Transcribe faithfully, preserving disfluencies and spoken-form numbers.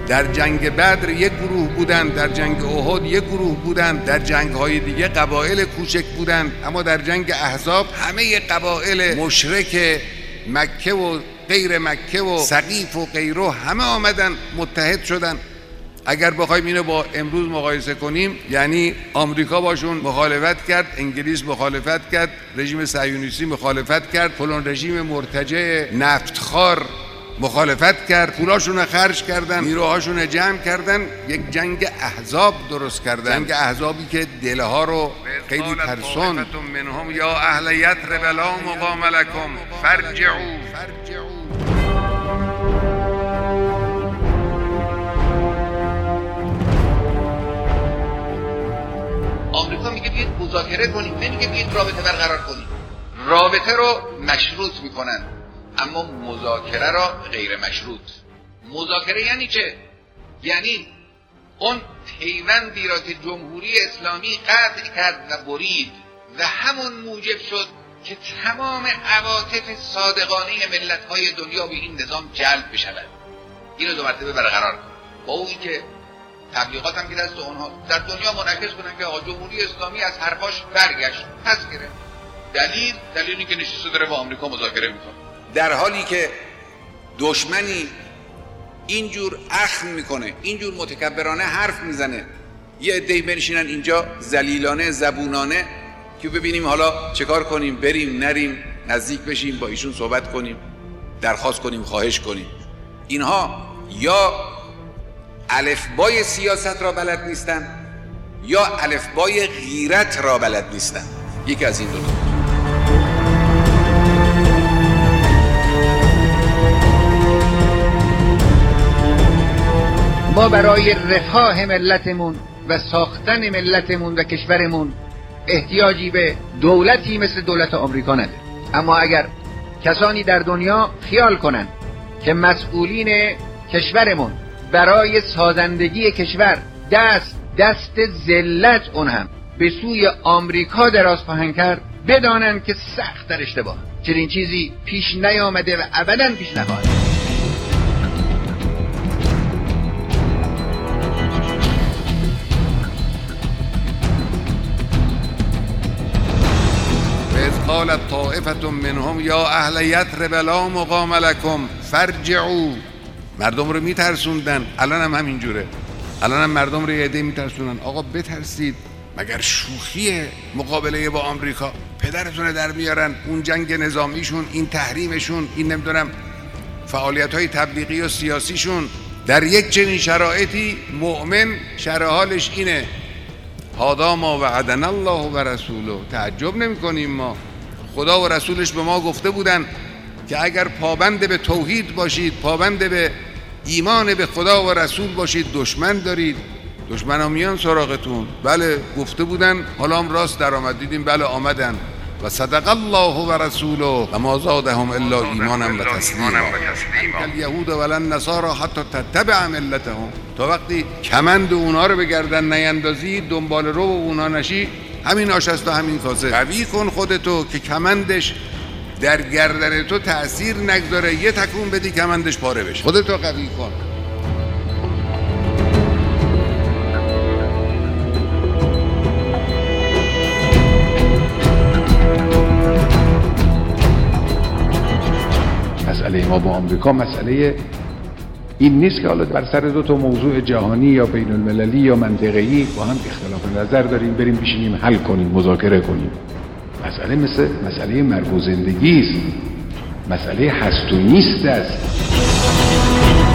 در جنگ بدر یک گروه بودن، در جنگ احد یک گروه بودن، در جنگ‌های دیگه قبایل کوچک بودن، اما در جنگ احزاب همه قبایل مشرک مکه و غیر مکه و ثقیف و غیره همه آمدن متحد شدن. اگر بخوایم اینو با امروز مقایسه کنیم، یعنی آمریکا باشون مخالفت کرد، انگلیس مخالفت کرد، رژیم صهیونیستی مخالفت کرد، فلان رژیم مرتجع نفتخوار مخالفت کرد، پولاشون رو خرج کردن، نیروهاشون رو جمع کردن، یک جنگ احزاب درست کردن. جنگ احزابی که دلها رو خیلی ترسون. منهم یا اهل یثرب لا مقام لکم فرجعوا. آمریکا میگه بیاید مذاکره کنیم، نمیگه بیاید رابطه برقرار کنیم. رابطه رو مشروط میکنن اما مذاکره را غیر مشروط. مذاکره یعنی چه؟ یعنی اون پیوندی را که جمهوری اسلامی قطع کرد و برید و همون موجب شد که تمام عواطف صادقانه ملت‌های دنیا به این نظام جلب بشود، اینو دو مرتبه برقرار کن. با اون که تبلیغات هم که دست اونها در دنیا منعکس کنن که آقا جمهوری اسلامی از حرفاش برگشت، پس گرفت. دلیل دلیلی که نشسته داره با آمریکا مذاکره میکنه، در حالی که دشمنی اینجور اخم میکنه، اینجور متکبرانه حرف میزنه، یه عده‌ای بنشینن اینجا ذلیلانه زبونانه که ببینیم حالا چه کار کنیم، بریم نریم، نزدیک بشیم، با ایشون صحبت کنیم، درخواست کنیم، خواهش کنیم. اینها یا الفبای سیاست را بلد نیستن یا الفبای غیرت را بلد نیستن، یکی از این دو تا. ما برای رفاه ملتمون و ساختن ملتمون و کشورمون احتیاجی به دولتی مثل دولت آمریکا نداریم. اما اگر کسانی در دنیا خیال کنن که مسئولین کشورمون برای سازندگی کشور دست دست ذلت اون هم به سوی آمریکا دراز خواهند کرد، بدانن که سخت در اشتباه. چنین چیزی پیش نیامده و ابداً پیش نخواهد. قالت طائفة منهم یا اهل یثرب لا مقام لکم فرجعوا. مردم رو میترسوندن، الان هم همینجوره. الان هم مردم رو یه عده میترسونن، آقا بترسید، مگر شوخیه مقابله با آمریکا؟ پدرتونه در میارن، اون جنگ نظامیشون، این تحریمشون، این نمیدونم فعالیت‌های تبلیغی و سیاسیشون. در یک چنین شرایطی مؤمن شرح حالش اینه: هذا ما وعدنا الله و رسوله. تعجب نمی کنیم ما، خدا و رسولش به ما گفته بودن که اگر پابند به توحید باشید، پابند به ایمان به خدا و رسول باشید، دشمن دارید، دشمن ها میان سراغتون. بله گفته بودن، حالا هم راست در آمد، دیدیم بله آمدن. و صدق الله و رسوله و ما زادهم الا ایمانا و تسلیما. الیهود ولن نصارى حتی تتبع ملتهم. تا وقتی کمند اونا رو به گردن نیندازی، دنبال رو اونا نشی، همین آش است و همین کاسه. قوی کن خودتو که کمندش در گردن تو تأثیر نگذاره، یه تکون بدی کمندش پاره بشه. خودتو قوی کن. مسئله ما با آمریکا مسئله این نیست که حالا بر سر دو تا موضوع جهانی یا بین المللی یا منطقه‌ای با هم اختلاف نظر داریم بریم بشینیم حل کنیم، مذاکره کنیم. مسئله مثل مسئله مرگ و زندگی است، مسئله هست و نیست است.